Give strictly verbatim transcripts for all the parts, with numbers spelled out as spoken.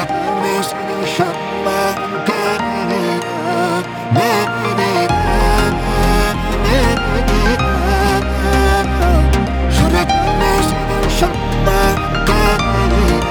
Yüreğimde senin şarkıların kalbine. Yüreğimde senin şarkıların kalbine.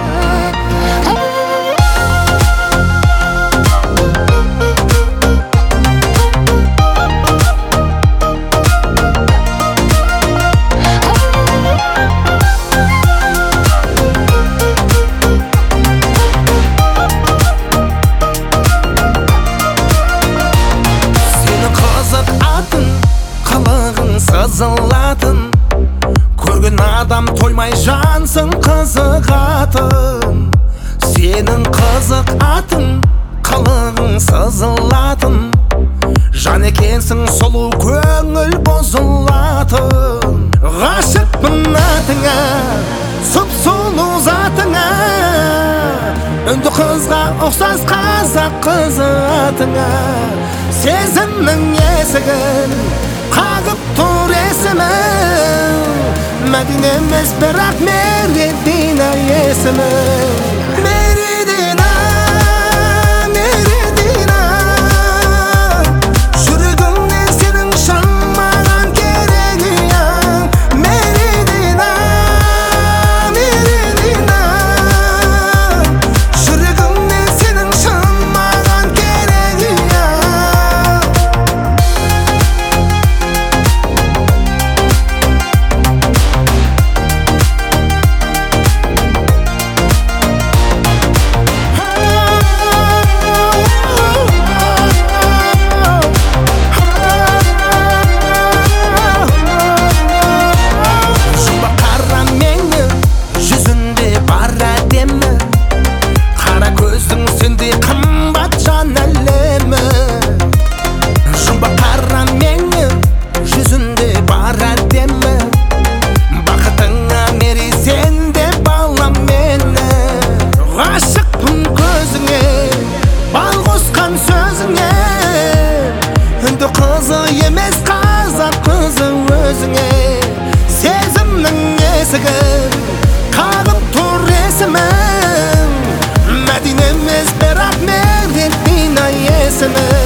Sızıladın Көрген адам тоймай жансың қызығатын Сенің қызық атың қылығың сызылатын Жан екенсің сұлу көңіл бұзылатын Ғашықпын атыңа сұп-сұлу затыңа Үнді қызға ұқсас қазақ қызы атыңа Сезімнің есігін қағып тұр есімің Мәдина емес бірақ Мередина есімің Мередина, Мередина Жүрегімнен сенің шамаған керегің Мередина, Мередина Жүрегімнен сенің шамаған керегің емес қазақ қызы өзіңе Сезімнің есігін қағып тұр есімің Мәдина емес бірақ Мередина есімің